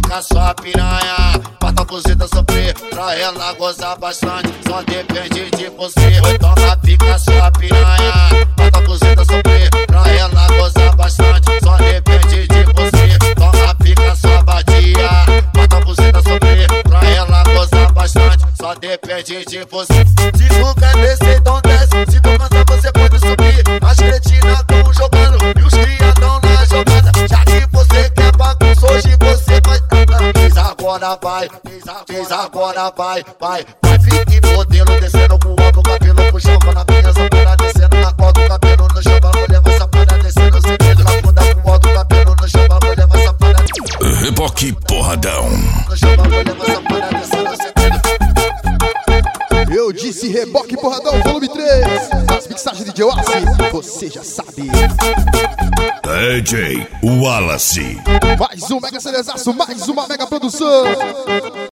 fica sua piranha. Bota a buzeta sofrer, pra ela gozar bastante. Só depende de você. Então fica sua piranha. Bota a buzeta sofrer, pra ela gozar bastante. Só depende de você. Então fica sua badia. Bota a buzeta sofrer, pra ela gozar bastante. Só depende de você. Se tu quer descer, então desce. Se tu cansar, você pode subir. As cretinas tão jogando e os criadão na jogada. Já que você quer bagunça, hoje você vai. Fiz agora, vai. Fiz agora, vai. Vai fique modelo descendo com o ombro, cabelo pro chão. Na minha zampera descendo na corda, o cabelo no chão. Vou levar essa parada descendo sem medo. Na bunda com o ombro, cabelo no chão. Vou levar essa parada. Reboque Porradão. No chão, vou levar essa parada descendo sem medo. Eu disse Reboque Porradão, volume 3. As mixagens de DJ Wallace, você já sabe. DJ Wallace. Mais um mega CDzaço, mais uma mega produção.